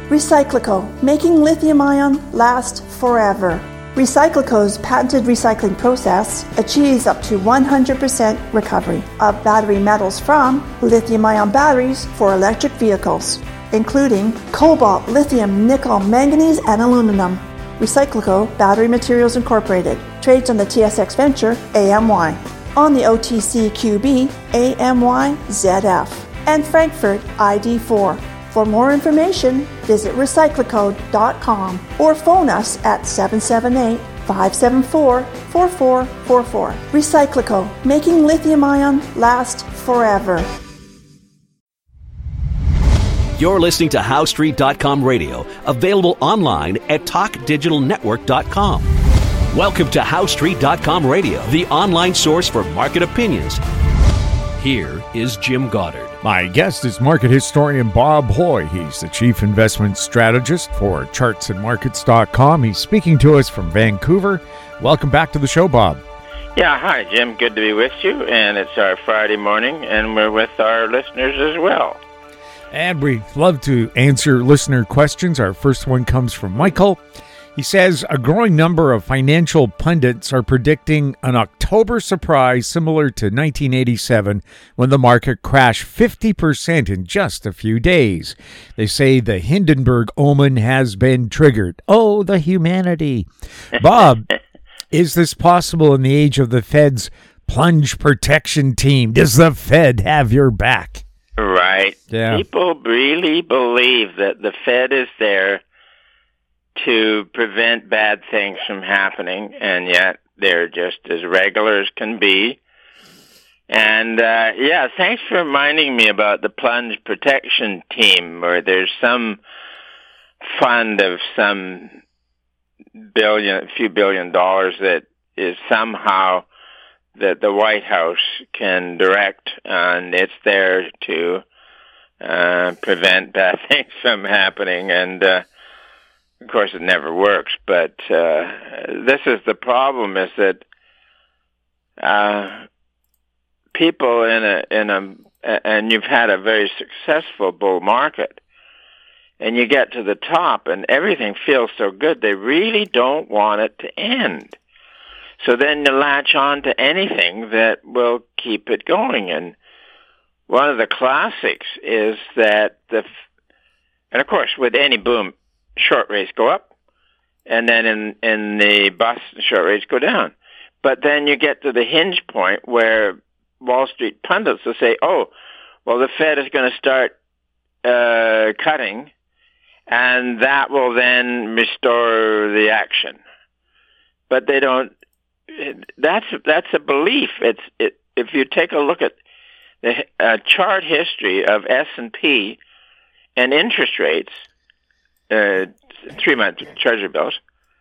Recyclico, making lithium-ion last forever. Recyclico's patented recycling process achieves up to 100% recovery of battery metals from lithium-ion batteries for electric vehicles, including cobalt, lithium, nickel, manganese, and aluminum. Recyclico Battery Materials Incorporated trades on the TSX Venture AMY, on the OTCQB AMYZF, and Frankfurt ID4. For more information, visit recyclico.com or phone us at 778-574-4444. Recyclico, making lithium-ion last forever. You're listening to HowStreet.com radio, available online at TalkDigitalNetwork.com. Welcome to HowStreet.com radio, the online source for market opinions. Here is Jim Goddard. My guest is market historian Bob Hoye. He's the chief investment strategist for chartsandmarkets.com. He's speaking to us from Vancouver. Welcome back to the show, Bob. Yeah, hi, Jim. Good to be with you. And it's our Friday morning, and we're with our listeners as well. And we love to answer listener questions. Our first one comes from Michael. He says, a growing number of financial pundits are predicting an October surprise similar to 1987 when the market crashed 50% in just a few days. They say the Hindenburg omen has been triggered. Oh, the humanity. Bob, is this possible in the age of the Fed's plunge protection team? Does the Fed have your back? Right. Yeah. People really believe that the Fed is there to prevent bad things from happening, and yet they're just as regular as can be. And, thanks for reminding me about the plunge protection team, where there's some fund of some few billion dollars that is somehow that the White House can direct, and it's there to prevent bad things from happening. And, of course, it never works, but this is the problem: is that people and you've had a very successful bull market, and you get to the top, and everything feels so good, they really don't want it to end. So then you latch on to anything that will keep it going. And one of the classics is that and of course, with any boom, short rates go up, and then in the bust, short rates go down. But then you get to the hinge point where Wall Street pundits will say, oh, well, the Fed is going to start cutting, and that will then restore the action. But they don't. That's a belief. If you take a look at the chart history of S&P and interest rates, 3-month Treasury bills,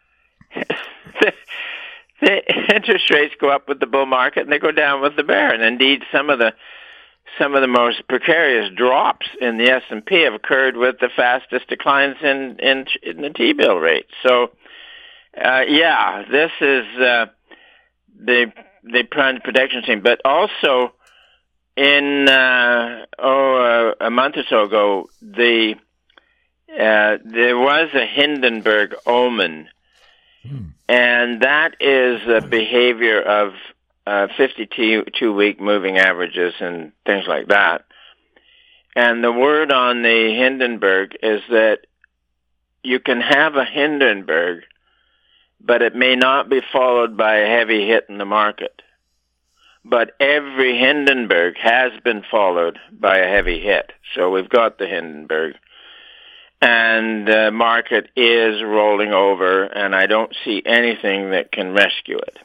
the interest rates go up with the bull market and they go down with the bear. And indeed, some of the most precarious drops in the S&P have occurred with the fastest declines in the T-bill rate. So, this is the plunge protection team. But also, in a month or so ago, there was a Hindenburg omen, and that is a behavior of 52-week moving averages and things like that. And the word on the Hindenburg is that you can have a Hindenburg, but it may not be followed by a heavy hit in the market. But every Hindenburg has been followed by a heavy hit. So we've got the Hindenburg. And the market is rolling over, and I don't see anything that can rescue it.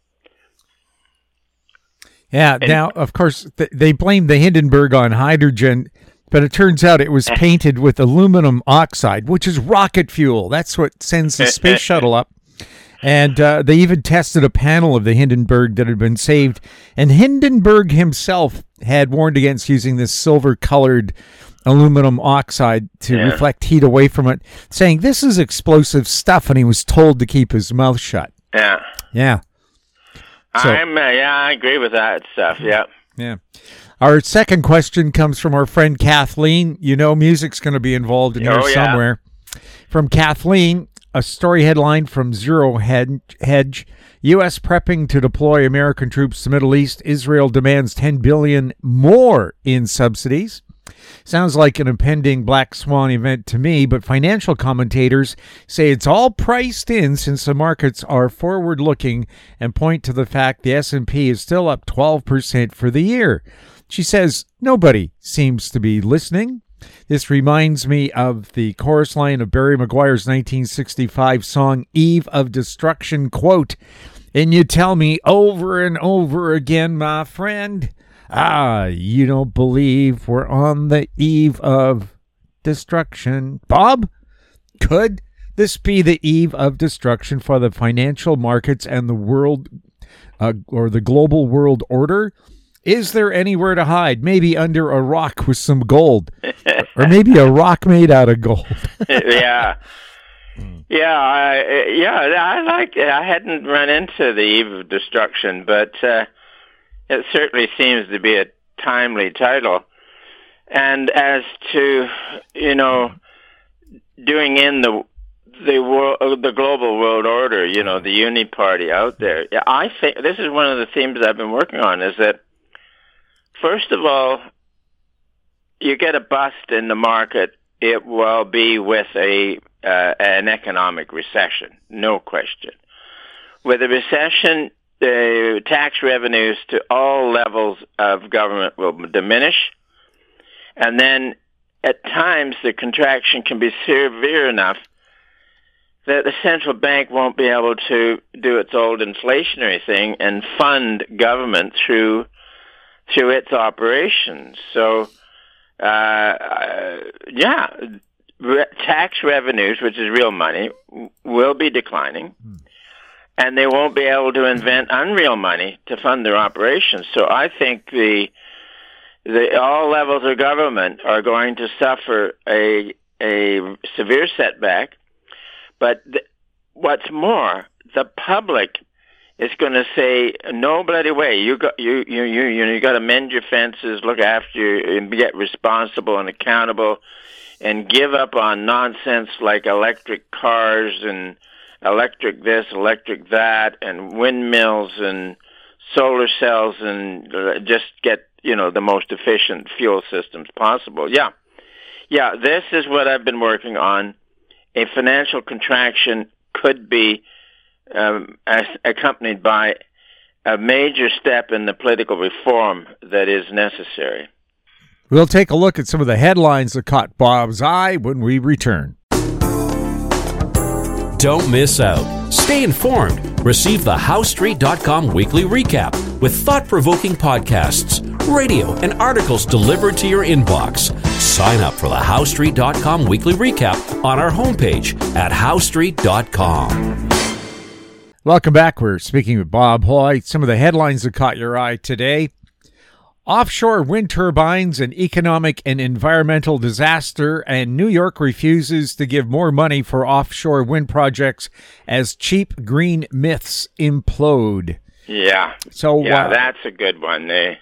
Yeah, now, of course, they blame the Hindenburg on hydrogen, but it turns out it was painted with aluminum oxide, which is rocket fuel. That's what sends the space shuttle up. And they even tested a panel of the Hindenburg that had been saved. And Hindenburg himself had warned against using this silver-colored aluminum oxide to reflect heat away from it, saying this is explosive stuff, and he was told to keep his mouth shut. Yeah. So, I agree with that stuff, Yeah. Our second question comes from our friend Kathleen. You know music's going to be involved in here somewhere. From Kathleen, a story headline from Zero Hedge. U.S. prepping to deploy American troops to Middle East. Israel demands $10 billion more in subsidies. Sounds like an impending black swan event to me, but financial commentators say it's all priced in since the markets are forward-looking and point to the fact the S&P is still up 12% for the year. She says nobody seems to be listening. This reminds me of the chorus line of Barry McGuire's 1965 song, Eve of Destruction, quote, "And you tell me over and over again, my friend, you don't believe we're on the eve of destruction." Bob, could this be the eve of destruction for the financial markets and the world, or the global world order? Is there anywhere to hide? Maybe under a rock with some gold, or maybe a rock made out of gold. Yeah. I like it. I hadn't run into the eve of destruction, but it certainly seems to be a timely title. And as to, doing in the global world order, the Uni Party out there, I think this is one of the themes I've been working on, is that, first of all, you get a bust in the market, it will be with an economic recession, no question. With a recession, the tax revenues to all levels of government will diminish, and then at times the contraction can be severe enough that the central bank won't be able to do its old inflationary thing and fund government through its operations. So, tax revenues, which is real money, will be declining, and they won't be able to invent unreal money to fund their operations. So I think the all levels of government are going to suffer a severe setback. But what's more, the public is going to say, no bloody way. You got to mend your fences, look after you, and get responsible and accountable, and give up on nonsense like electric cars and electric this, electric that, and windmills and solar cells, and just get the most efficient fuel systems possible. Yeah. This is what I've been working on. A financial contraction could be accompanied by a major step in the political reform that is necessary. We'll take a look at some of the headlines that caught Bob's eye when we return. Don't miss out. Stay informed. Receive the HowStreet.com weekly recap with thought-provoking podcasts, radio, and articles delivered to your inbox. Sign up for the HowStreet.com weekly recap on our homepage at HowStreet.com. Welcome back. We're speaking with Bob Hoyle. Some of the headlines that caught your eye today. Offshore wind turbines, an economic and environmental disaster, and New York refuses to give more money for offshore wind projects as cheap green myths implode. Yeah. So that's a good one. It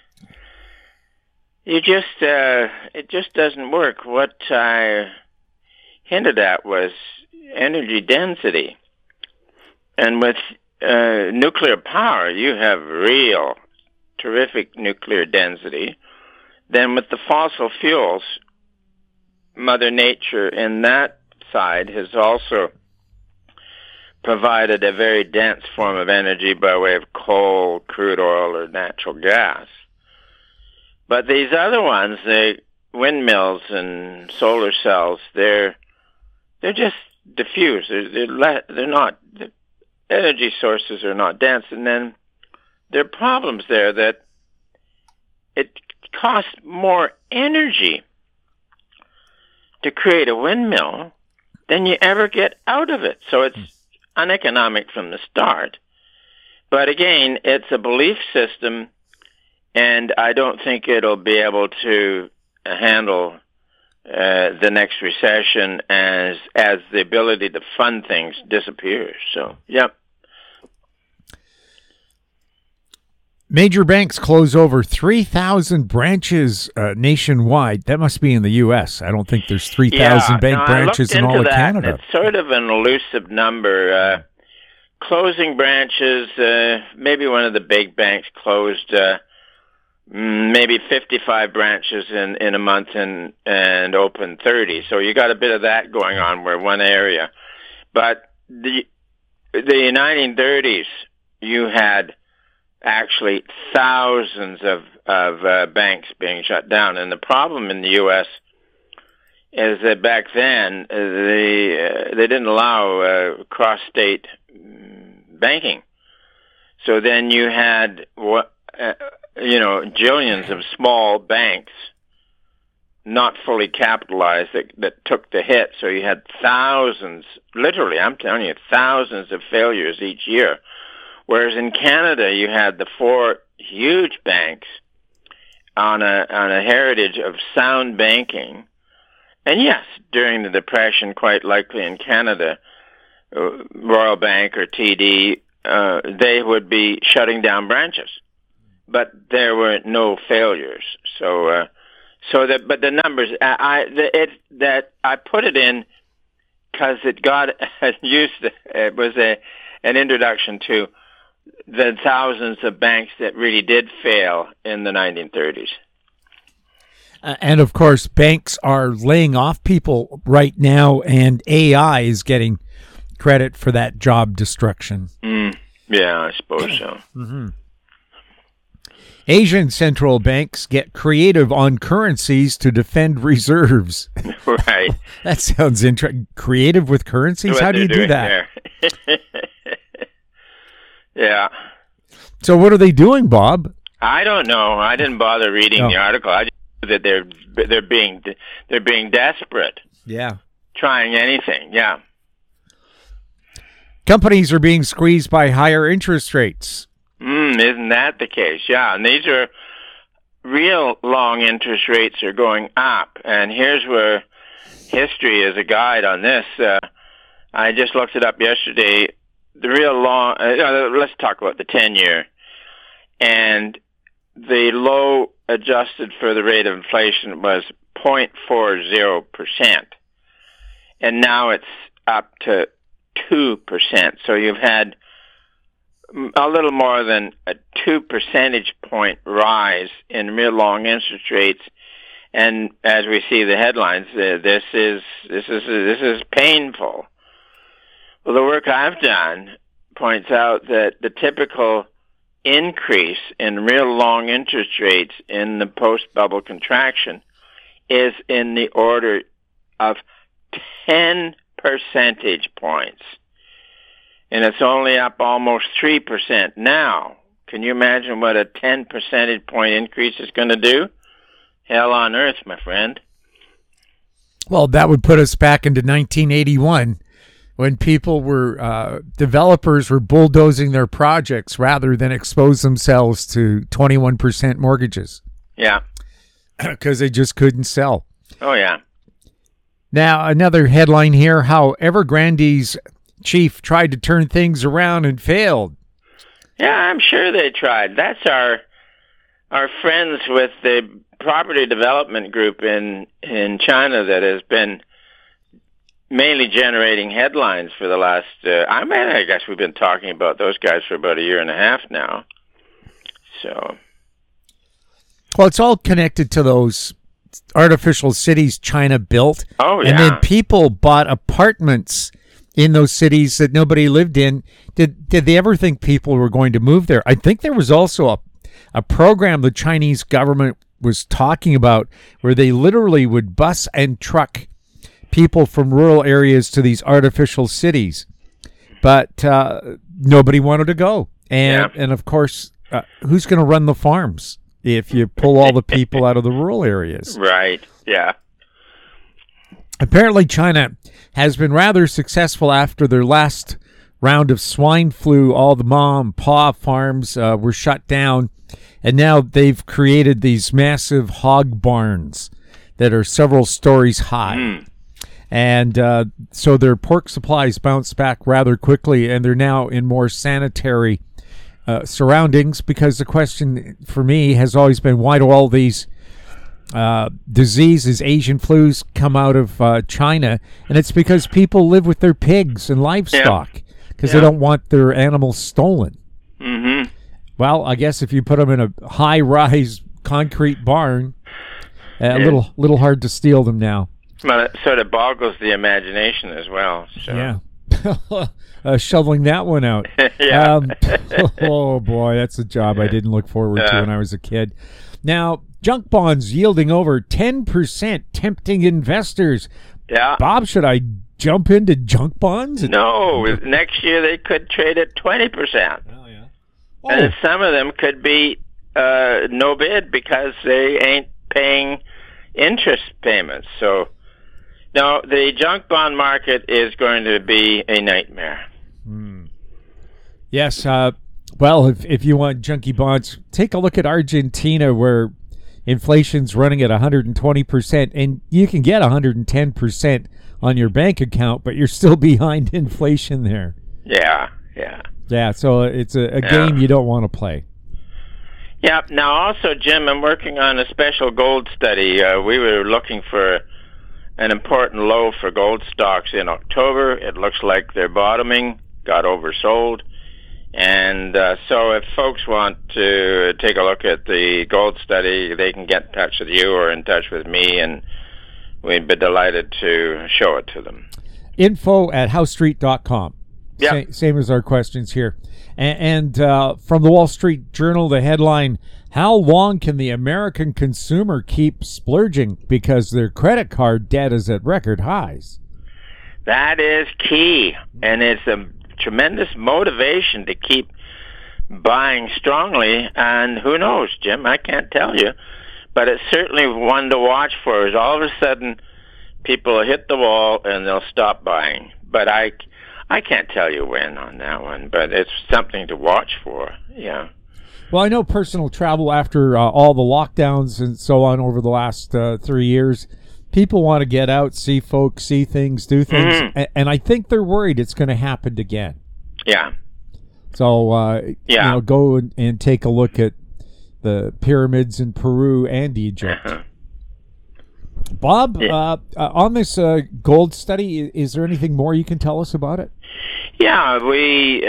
just doesn't work. What I hinted at was energy density. And with nuclear power, you have real terrific nuclear density. Then with the fossil fuels, Mother Nature in that side has also provided a very dense form of energy by way of coal, crude oil, or natural gas. But these other ones, the windmills and solar cells, they're just diffuse. They're not, the energy sources are not dense. And then there are problems there that it costs more energy to create a windmill than you ever get out of it. So it's uneconomic from the start. But again, it's a belief system, and I don't think it'll be able to handle the next recession as the ability to fund things disappears. So, yep. Major banks close over 3,000 branches nationwide. That must be in the U.S. I don't think there's 3,000 bank branches in all of Canada. It's sort of an elusive number. Closing branches, maybe one of the big banks closed maybe 55 branches in a month and opened 30. So you got a bit of that going on where one area. But the 1930s, you had actually thousands of banks being shut down. And the problem in the U.S. is that back then they didn't allow cross-state banking. So then you had jillions of small banks not fully capitalized that took the hit. So you had thousands, literally, I'm telling you, thousands of failures each year. Whereas in Canada, you had the 4 huge banks on a heritage of sound banking. And yes, during the Depression, quite likely in Canada, Royal Bank or TD, they would be shutting down branches. But there were no failures. But the numbers, I put it in because it was an introduction to the thousands of banks that really did fail in the 1930s. And of course, banks are laying off people right now, and AI is getting credit for that job destruction. Yeah, I suppose so. Mm-hmm. Asian central banks get creative on currencies to defend reserves. Right. That sounds interesting. Creative with currencies? How do you do that? Yeah. So what are they doing, Bob? I don't know. I didn't bother reading the article. I just knew that they're being desperate. Yeah. Trying anything. Yeah. Companies are being squeezed by higher interest rates. Isn't that the case? Yeah, and these are real long interest rates are going up. And here's where history is a guide on this. I just looked it up yesterday. The real long, let's talk about the 10-year. And the low adjusted for the rate of inflation was 0.40%. And now it's up to 2%. So you've had a little more than a 2 percentage point rise in real long interest rates, and as we see the headlines, this is painful. Well, the work I've done points out that the typical increase in real long interest rates in the post-bubble contraction is in the order of 10 percentage points. And it's only up almost 3% now. Can you imagine what a 10 percentage point increase is going to do? Hell on earth, my friend. Well, that would put us back into 1981 when people were, developers were bulldozing their projects rather than expose themselves to 21% mortgages. Yeah. Because they just couldn't sell. Oh, yeah. Now, another headline here, how Evergrande's chief tried to turn things around and failed. Yeah, I'm sure they tried. That's our friends with the property development group in China that has been mainly generating headlines for the last, I guess we've been talking about those guys for about a year and a half now. So. Well, it's all connected to those artificial cities China built. Oh, yeah. And then people bought apartments in those cities that nobody lived in. Did they ever think people were going to move there? I think there was also a program the Chinese government was talking about where they literally would bus and truck people from rural areas to these artificial cities. But nobody wanted to go. And of course, who's going to run the farms if you pull all the people out of the rural areas? Right, yeah. Apparently, China has been rather successful after their last round of swine flu. All the mom, pa farms were shut down, and now they've created these massive hog barns that are several stories high. And so their pork supplies bounced back rather quickly, and they're now in more sanitary surroundings, because the question for me has always been, why do all these diseases, Asian flus, come out of China? And it's because people live with their pigs and livestock because they don't want their animals stolen. Mm-hmm. Well, I guess if you put them in a high-rise concrete barn, a little hard to steal them now. Well, it sort of boggles the imagination as well. So. Yeah. Shoveling that one out. Yeah. Oh, boy, that's a job I didn't look forward to when I was a kid. Now, junk bonds yielding over 10%, tempting investors. Yeah. Bob, should I jump into junk bonds? No. Next year they could trade at 20%. Oh, yeah. And some of them could be no bid because they ain't paying interest payments. So, no, the junk bond market is going to be a nightmare. Yes. Well, if you want junky bonds, take a look at Argentina, where inflation's running at 120%, and you can get 110% on your bank account, but you're still behind inflation there. Yeah. Yeah, so it's a game you don't want to play. Yeah. Now, also, Jim, I'm working on a special gold study. We were looking for an important low for gold stocks in October. It looks like they're bottoming, got oversold. And so if folks want to take a look at the gold study, they can get in touch with you or in touch with me, and we'd be delighted to show it to them. info@housestreet.com. Yeah. Same as our questions here. And from the Wall Street Journal, the headline, how long can the American consumer keep splurging because their credit card debt is at record highs? That is key, and it's a tremendous motivation to keep buying strongly. And who knows, Jim, I can't tell you, but it's certainly one to watch for. Is all of a sudden people hit the wall and they'll stop buying. But I can't tell you when on that one, but it's something to watch for. Yeah. Well, I know personal travel after all the lockdowns and so on over the last 3 years, people want to get out, see folks, see things, do things, and I think they're worried it's going to happen again. Yeah. So, go and take a look at the pyramids in Peru and Egypt. Bob, on this gold study, is there anything more you can tell us about it? Yeah, we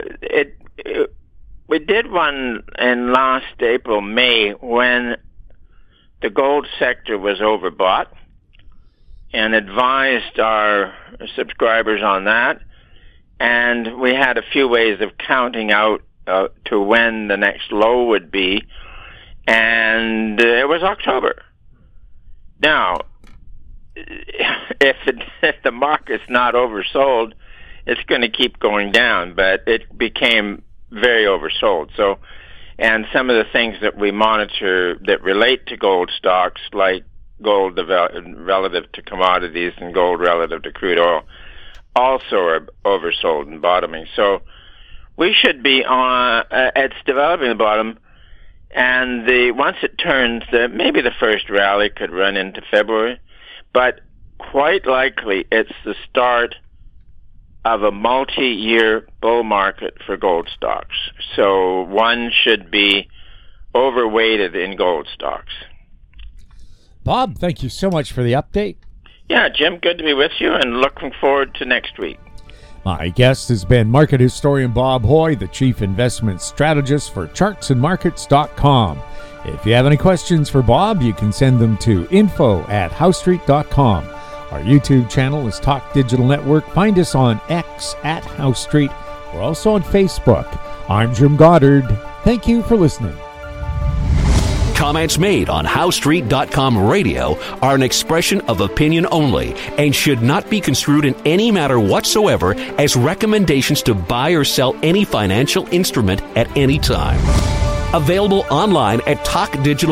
did one in last April, May, when the gold sector was overbought, and advised our subscribers on that. And we had a few ways of counting out to when the next low would be, and it was October. Now, if the market's not oversold, it's going to keep going down, but it became very oversold. So, and some of the things that we monitor that relate to gold stocks, like gold relative to commodities and gold relative to crude oil, also are oversold and bottoming. So we should be on, it's developing the bottom, and once it turns, maybe the first rally could run into February, but quite likely it's the start of a multi-year bull market for gold stocks. So one should be overweighted in gold stocks. Bob, thank you so much for the update. Yeah, Jim, good to be with you, and looking forward to next week. My guest has been market historian Bob Hoye, the chief investment strategist for chartsandmarkets.com. If you have any questions for Bob, you can send them to info@housestreet.com. Our YouTube channel is Talk Digital Network. Find us on X @HouseStreet. We're also on Facebook. I'm Jim Goddard. Thank you for listening. Comments made on HoweStreet.com radio are an expression of opinion only and should not be construed in any matter whatsoever as recommendations to buy or sell any financial instrument at any time. Available online at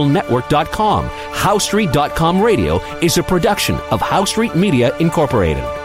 TalkDigitalNetwork.com. HoweStreet.com radio is a production of HoweStreet Media Incorporated.